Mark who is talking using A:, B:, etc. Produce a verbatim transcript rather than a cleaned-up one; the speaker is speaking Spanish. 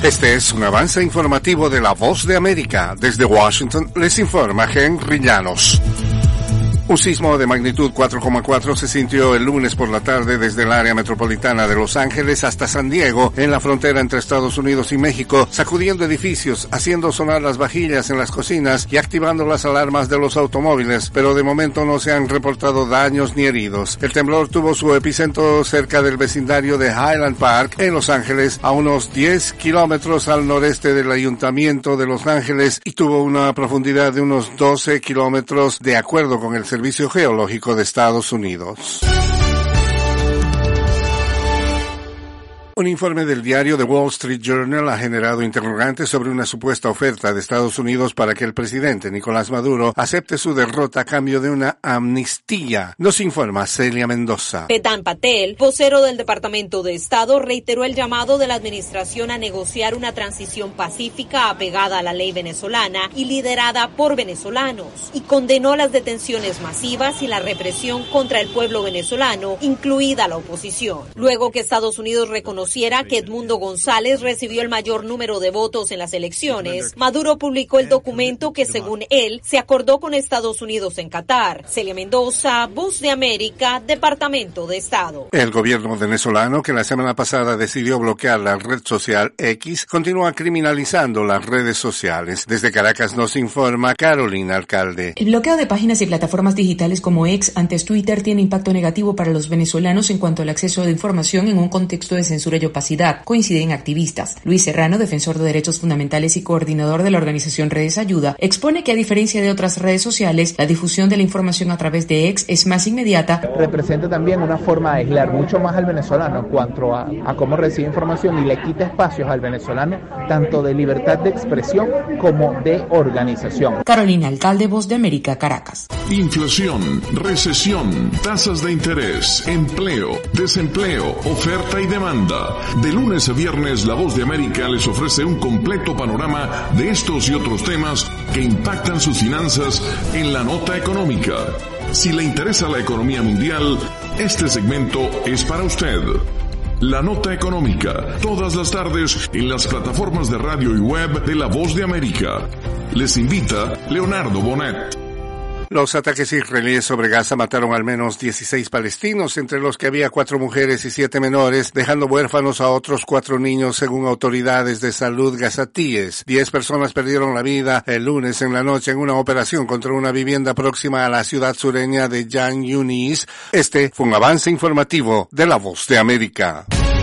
A: Este es un avance informativo de La Voz de América. Desde Washington les informa Henry Llanos. Un sismo de magnitud cuatro coma cuatro se sintió el lunes por la tarde desde el área metropolitana de Los Ángeles hasta San Diego, en la frontera entre Estados Unidos y México, sacudiendo edificios, haciendo sonar las vajillas en las cocinas y activando las alarmas de los automóviles, pero de momento no se han reportado daños ni heridos. El temblor tuvo su epicentro cerca del vecindario de Highland Park, en Los Ángeles, a unos diez kilómetros al noreste del Ayuntamiento de Los Ángeles, y tuvo una profundidad de unos doce kilómetros, de acuerdo con el Servicio Geológico de Estados Unidos. Un informe del diario The Wall Street Journal ha generado interrogantes sobre una supuesta oferta de Estados Unidos para que el presidente Nicolás Maduro acepte su derrota a cambio de una amnistía. Nos informa Celia Mendoza.
B: Vedant Patel, vocero del Departamento de Estado, reiteró el llamado de la administración a negociar una transición pacífica apegada a la ley venezolana y liderada por venezolanos, y condenó las detenciones masivas y la represión contra el pueblo venezolano, incluida la oposición. Luego que Estados Unidos reconoció que Edmundo González recibió el mayor número de votos en las elecciones, Maduro publicó el documento que, según él, se acordó con Estados Unidos en Qatar. Celia Mendoza, Voz de América, Departamento de Estado.
A: El gobierno venezolano, que la semana pasada decidió bloquear la red social X, continúa criminalizando las redes sociales. Desde Caracas nos informa Carolina Alcalde.
C: El bloqueo de páginas y plataformas digitales como X, antes Twitter, tiene impacto negativo para los venezolanos en cuanto al acceso de información en un contexto de censura y opacidad, coinciden activistas. Luis Serrano, defensor de derechos fundamentales y coordinador de la organización Redes Ayuda, expone que a diferencia de otras redes sociales, la difusión de la información a través de X es más inmediata.
D: Representa también una forma de aislar mucho más al venezolano en cuanto a, a cómo recibe información y le quita espacios al venezolano tanto de libertad de expresión como de organización.
C: Carolina Alcalde, Voz de América, Caracas.
E: Inflación, recesión, tasas de interés, empleo, desempleo, oferta y demanda. De lunes a viernes, La Voz de América les ofrece un completo panorama de estos y otros temas que impactan sus finanzas en la nota económica. Si le interesa la economía mundial, este segmento es para usted. La nota económica, todas las tardes en las plataformas de radio y web de La Voz de América. Les invita Leonardo Bonet.
A: Los ataques israelíes sobre Gaza mataron al menos dieciséis palestinos, entre los que había cuatro mujeres y siete menores, dejando huérfanos a otros cuatro niños, según autoridades de salud gazatíes. Diez personas perdieron la vida el lunes en la noche en una operación contra una vivienda próxima a la ciudad sureña de Jan Yunis. Este fue un avance informativo de La Voz de América.